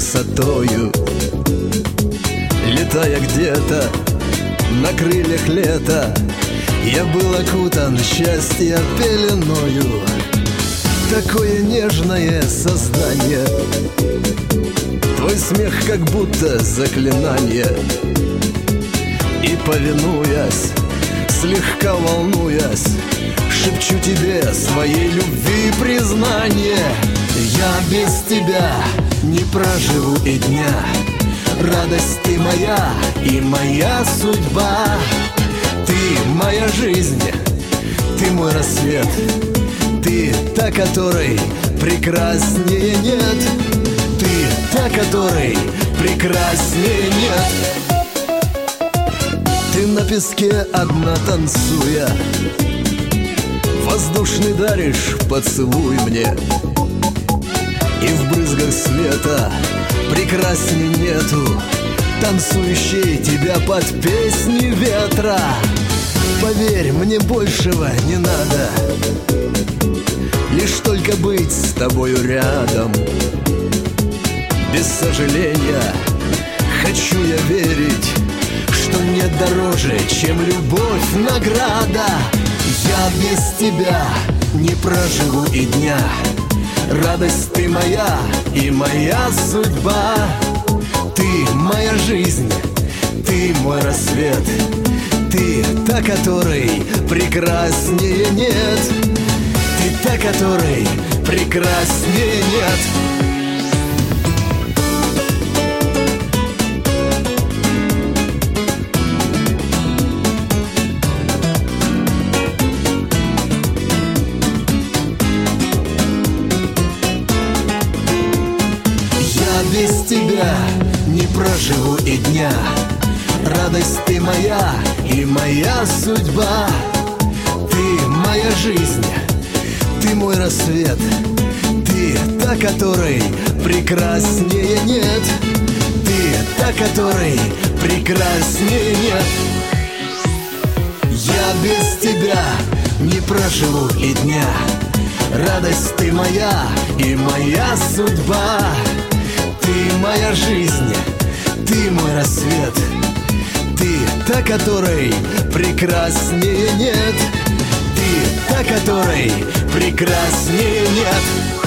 красотою. Летая где-то на крыльях лета, я был окутан счастья пеленою. Такое нежное создание, твой смех как будто заклинание. И повинуясь, слегка волнуясь, шепчу тебе своей любви признание. Я без тебя не проживу и дня. Радость ты моя и моя судьба. Ты моя жизнь, ты мой рассвет. Ты та, которой прекраснее нет. Ты та, которой прекраснее нет. Ты на песке одна танцуя, воздушный даришь поцелуй мне. И в брызгах света прекрасней нету, танцующей тебя под песни ветра. Поверь, мне большего не надо, лишь только быть с тобою рядом. Без сожаления хочу я верить, что нет дороже, чем любовь награда. Я без тебя не проживу и дня. Радость ты моя и моя судьба. Ты моя жизнь, ты мой рассвет. Ты та, которой прекраснее нет. Ты та, которой прекраснее нет. Без тебя не проживу и дня. Радость ты моя и моя судьба. Ты моя жизнь, ты мой рассвет. Ты та, которой прекраснее нет. Ты та, которой прекраснее нет. Я без тебя не проживу и дня. Радость ты моя и моя судьба. Ты моя жизнь, ты мой рассвет. Ты та, которой прекраснее нет. Ты та, которой прекраснее нет.